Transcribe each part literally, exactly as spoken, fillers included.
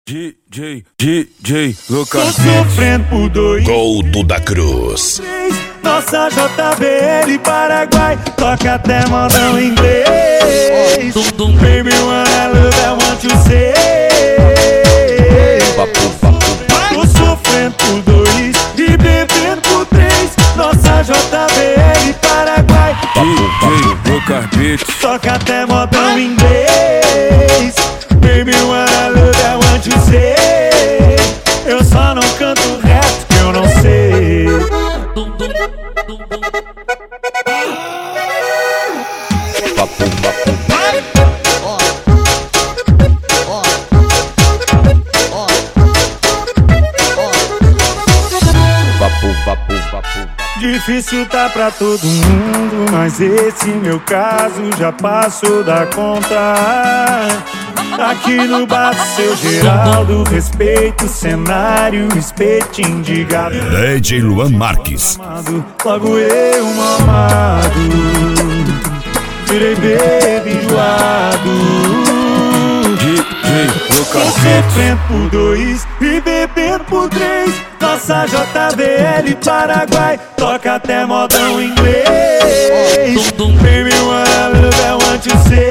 D J, D J, Lucas. Tô sofrendo por dois. Couto da Cruz. Nossa J B L Paraguai toca até modão inglês. Baby, when I love, I want you say. Tô sofrendo por dois e bebendo por três. Nossa J B L Paraguai D J, Lucas Beats. toca até modão inglês. Baby, when I love, I want you say. Eu só não canto o resto que eu não sei. Difícil tá pra todo mundo, mas esse meu caso já passou da conta. Aqui no bar do seu Geraldo, respeito o cenário, espetinho de gado. D J Luan Marques. Logo eu, mamado, virei bebê enjoado. D J, Tô Lucas sofrendo por dois e bebendo por três. Nossa J B L Paraguai toca até modão inglês. Baby, when I love, I want you say.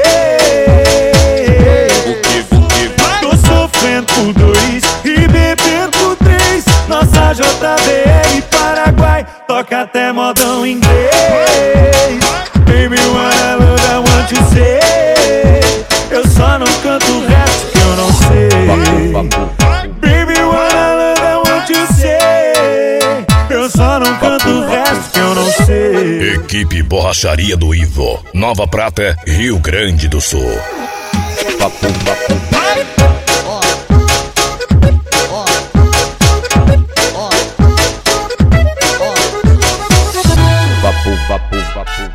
Tô sofrendo por dois e bebendo por três. Nossa J B L Paraguai toca até modão inglês. Baby, when I love, I want you say. Eu só não canto o resto que eu não sei. Baby, when I love, I want you say. Eu só não canto o resto que eu não sei. Equipe Borracharia do Ivo, Nova Prata, Rio Grande do Sul. Papo, papo. Papo, papo, papo.